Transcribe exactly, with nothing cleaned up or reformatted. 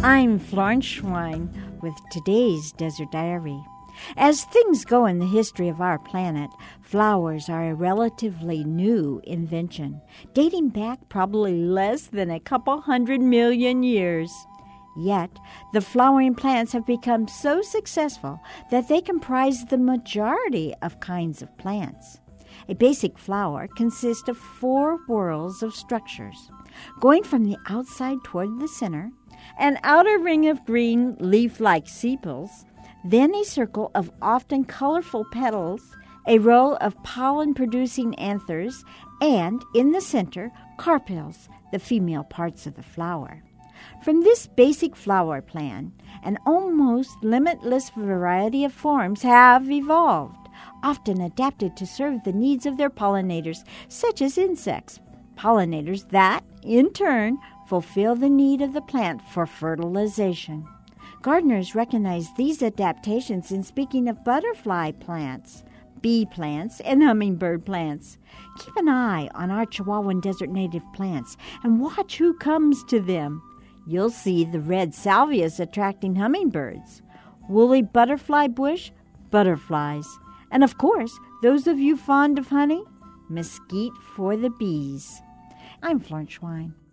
I'm Florence Schwein with today's Desert Diary. As things go in the history of our planet, flowers are a relatively new invention, dating back probably less than a couple hundred million years. Yet, the flowering plants have become so successful that they comprise the majority of kinds of plants. A basic flower consists of four whorls of structures. Going from the outside toward the center, an outer ring of green leaf-like sepals, then a circle of often colorful petals, a row of pollen-producing anthers, and, in the center, carpels, the female parts of the flower. From this basic flower plan, an almost limitless variety of forms have evolved, often adapted to serve the needs of their pollinators, such as insects, pollinators that, in turn, fulfill the need of the plant for fertilization. Gardeners recognize these adaptations in speaking of butterfly plants, bee plants, and hummingbird plants. Keep an eye on our Chihuahuan desert native plants and watch who comes to them. You'll see the red salvias attracting hummingbirds, woolly butterfly bush, butterflies, and of course, those of you fond of honey, mesquite for the bees. I'm Florence Schwein.